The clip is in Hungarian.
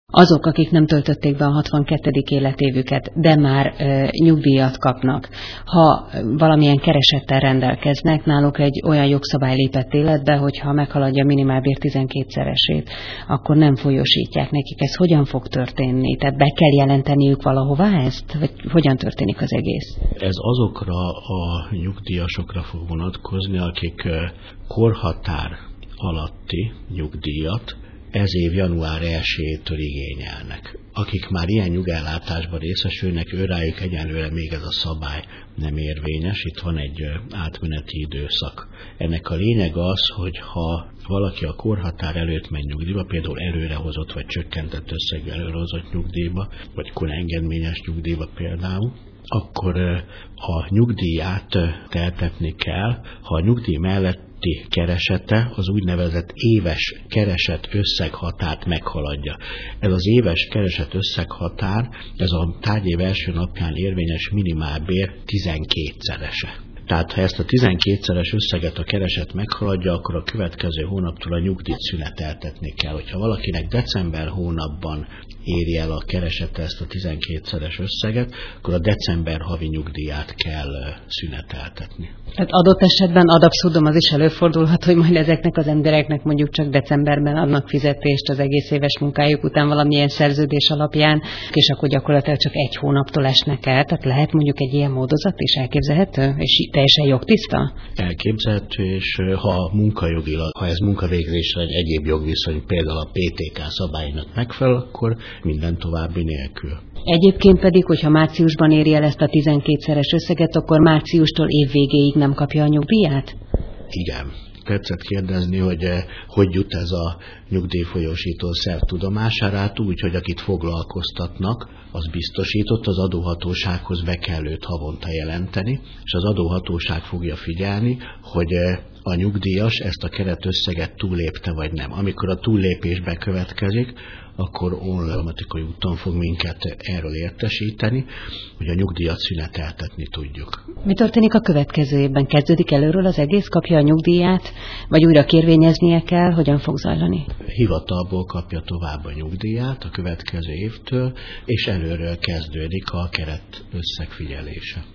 Azok, akik nem töltötték be a 62. életévüket, de már nyugdíjat kapnak, ha valamilyen keresettel rendelkeznek, náluk egy olyan jogszabály lépett életbe, hogyha meghaladja a minimálbér 12-szeresét, akkor nem folyósítják nekik. Ez hogyan fog történni? Tehát be kell jelenteniük valahová ezt? Vagy hogyan történik az egész? Ez azokra a nyugdíjasokra fog vonatkozni, akik korhatár alatti nyugdíjat ez év január 1-től igényelnek. Akik már ilyen nyugellátásban részesülnek, őrájuk egyelőre még ez a szabály nem érvényes, itt van egy átmeneti időszak. Ennek a lényeg az, hogy ha valaki a korhatár előtt megy nyugdíjba, például előrehozott vagy csökkentett összegű előrehozott nyugdíjba, vagy korengedményes nyugdíjba például, akkor a nyugdíját teltetni kell, ha a nyugdíj melletti keresete az úgynevezett éves kereset összeghatárt meghaladja. Ez az éves kereset összeghatár, ez a tárgyév első napján érvényes minimálbér 12-szerese. Tehát ha ezt a 12-szeres összeget a kereset meghaladja, akkor a következő hónaptól a nyugdíjt szüneteltetni kell. Hogyha valakinek december hónapban éri el a keresete ezt a 12-szeres összeget, akkor a december havi nyugdíját kell szüneteltetni. Tehát adott esetben ad abszurdum az is előfordulhat, hogy majd ezeknek az embereknek mondjuk csak decemberben adnak fizetést az egész éves munkájuk után valamilyen szerződés alapján, és akkor gyakorlatilag csak egy hónaptól esnek el. Tehát lehet mondjuk egy ilyen módozat is elképzelhető, és teljesen jogtiszta? Elképzelhető, és ha munkajogilag, ha ez munkavégzésre egy egyéb jogviszony, például a PTK szabálynak megfelel, akkor minden további nélkül. Egyébként pedig, hogyha márciusban éri el ezt a 12-szeres összeget, akkor márciustól év végéig nem kapja a nyugdíját? Igen. Tetszett kérdezni, hogy jut ez a nyugdíjfolyósító szerv tudomására, úgy, hogy akit foglalkoztatnak, az biztosított, az adóhatósághoz be kell őt havonta jelenteni, és az adóhatóság fogja figyelni, hogy a nyugdíjas ezt a keretösszeget túllépte vagy nem. Amikor a túllépés bekövetkezik, akkor automatikai úton fog minket erről értesíteni, hogy a nyugdíjat szüneteltetni tudjuk. Mi történik a következő évben? Kezdődik előről az egész, kapja a nyugdíját, vagy újra kérvényeznie kell? Hogyan fog zajlani? Hivatalból kapja tovább a nyugdíját a következő évtől, és előről kezdődik a keret összegfigyelése.